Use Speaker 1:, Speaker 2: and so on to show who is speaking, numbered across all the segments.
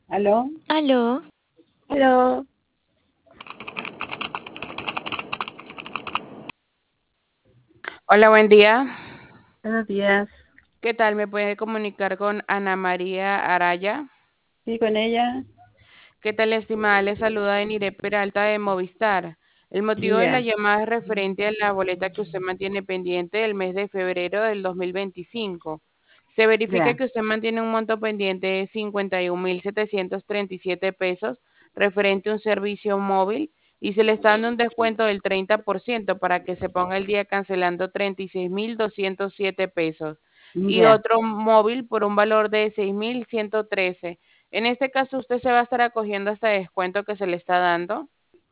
Speaker 1: ¿Aló?
Speaker 2: Aló,
Speaker 1: ¿Aló?
Speaker 3: Hola, buen día.
Speaker 1: Buenos días.
Speaker 3: ¿Qué tal? ¿Me puede comunicar con Ana María Araya?
Speaker 1: Sí, con ella.
Speaker 3: ¿Qué tal, estimada? Le saluda Enire Peralta de Movistar. El motivo de la
Speaker 1: Ya,
Speaker 3: llamada es referente a la boleta que usted mantiene pendiente del mes de febrero del 2025. Se verifica
Speaker 1: ya,
Speaker 3: que usted mantiene un monto pendiente de 51.737 pesos referente a un servicio móvil y se le está dando un descuento del 30% para que se ponga el día cancelando 36.207 pesos y
Speaker 1: ya,
Speaker 3: otro móvil por un valor de 6.113. En este caso, usted se va a estar acogiendo a este descuento que se le está dando.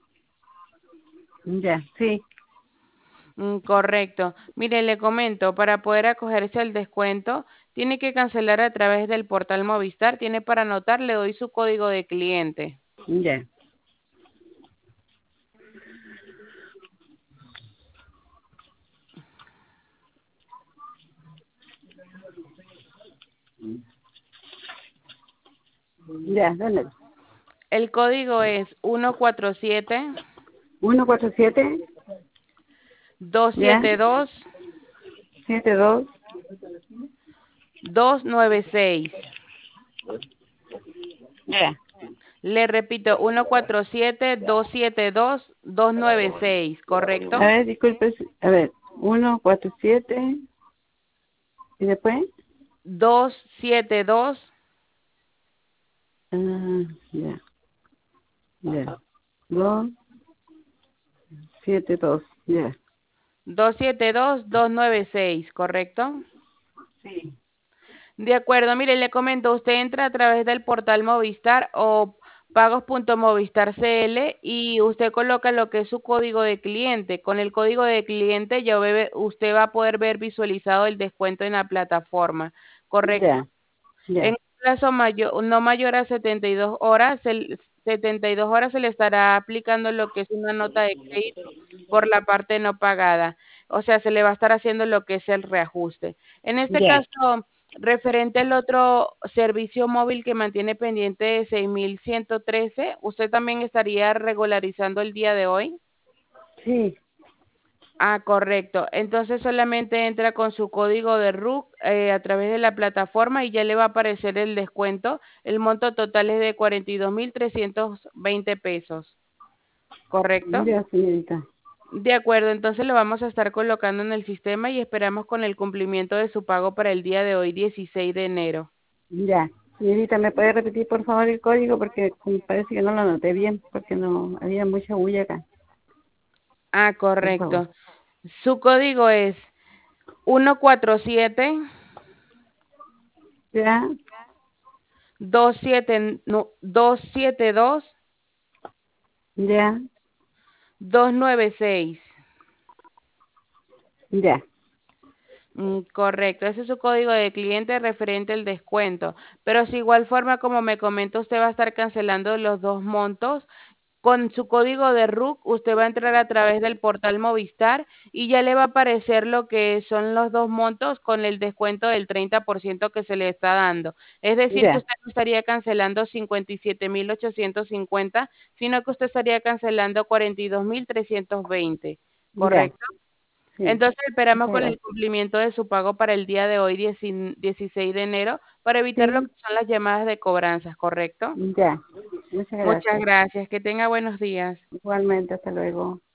Speaker 1: ya, sí,
Speaker 3: Correcto. Mire, le comento, para poder acogerse al descuento, tiene que cancelar a través del portal Movistar. Tiene para anotar, le doy su código de cliente.
Speaker 1: ya, ya, dale.
Speaker 3: El código es 147
Speaker 1: 147, ya,
Speaker 3: 272
Speaker 1: 72,
Speaker 3: 296.
Speaker 1: ya.
Speaker 3: Le repito, 147-272-296,
Speaker 1: A
Speaker 3: ¿correcto?
Speaker 1: ver, disculpe, a ver, 147, ¿y después?
Speaker 3: 272
Speaker 1: Ya, ya. 272, ya.
Speaker 3: 272-296, ¿correcto?
Speaker 1: Sí,
Speaker 3: De acuerdo, mire, le comento, usted entra a través del portal Movistar o pagos.movistar CL y usted coloca lo que es su código de cliente. Con el código de cliente usted va a poder ver visualizado el descuento en la plataforma, ¿correcto?
Speaker 1: ya,
Speaker 3: En
Speaker 1: ya,
Speaker 3: un plazo no mayor a 72 horas, 72 horas se le estará aplicando lo que es una nota de crédito por la parte no pagada. O sea, se le va a estar haciendo lo que es el reajuste. En este
Speaker 1: ya.
Speaker 3: caso, referente al otro servicio móvil que mantiene pendiente de 6.113, ¿usted también estaría regularizando el día de hoy?
Speaker 1: Sí,
Speaker 3: Ah, correcto. Entonces solamente entra con su código de RUC a través de la plataforma y ya le va a aparecer el descuento. El monto total es de 42.320 pesos, ¿correcto?
Speaker 1: ya, señorita.
Speaker 3: De acuerdo, entonces lo vamos a estar colocando en el sistema y esperamos con el cumplimiento de su pago para el día de hoy, 16 de enero.
Speaker 1: Ya. Señorita, ¿me puede repetir por favor el código? Porque me parece que no lo anoté bien, porque no había mucha bulla acá.
Speaker 3: Ah,
Speaker 1: Por favor.
Speaker 3: correcto. Su código es 147
Speaker 1: Ya,
Speaker 3: 272
Speaker 1: ya,
Speaker 3: 296.
Speaker 1: ya,
Speaker 3: Correcto, ese es su código de cliente referente al descuento. Pero si igual forma, como me comenta, usted va a estar cancelando los dos montos. Con su código de RUC, usted va a entrar a través del portal Movistar y ya le va a aparecer lo que son los dos montos con el descuento del 30% que se le está dando. Es decir, que
Speaker 1: ya,
Speaker 3: usted no estaría cancelando 57.850, sino que usted estaría cancelando 42.320.
Speaker 1: ya,
Speaker 3: ¿Correcto?
Speaker 1: sí.
Speaker 3: Entonces esperamos
Speaker 1: Muchas
Speaker 3: con el
Speaker 1: gracias.
Speaker 3: cumplimiento de su pago para el día de hoy, 16 de enero, para evitar lo
Speaker 1: Sí,
Speaker 3: que son las llamadas de cobranzas, ¿correcto?
Speaker 1: ya. Muchas
Speaker 3: Muchas
Speaker 1: gracias.
Speaker 3: gracias. Que tenga buenos días.
Speaker 1: Igualmente, hasta luego.